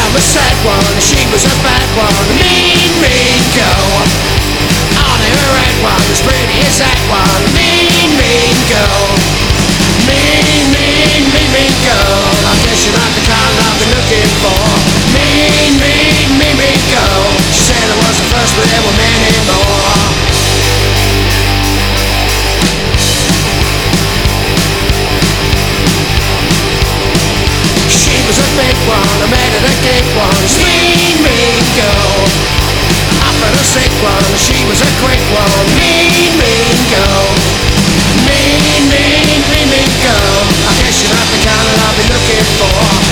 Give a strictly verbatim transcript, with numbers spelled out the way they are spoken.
a sad one, she was a bad one. Mean, mean girl. I never had one as pretty as that one. Mean, mean girl. Mean, mean, mean, mean girl. I guess you're not the kind I've been looking for. Mean, mean, mean, mean girl. She said I was the first, but there were many more. She was a big one, I met her a gig once. Mean, mean girl. I felt a sick one, she was a quick one. Mean, mean girl. Mean, mean, mean, mean girl. I guess you're not the kind that I've been looking for.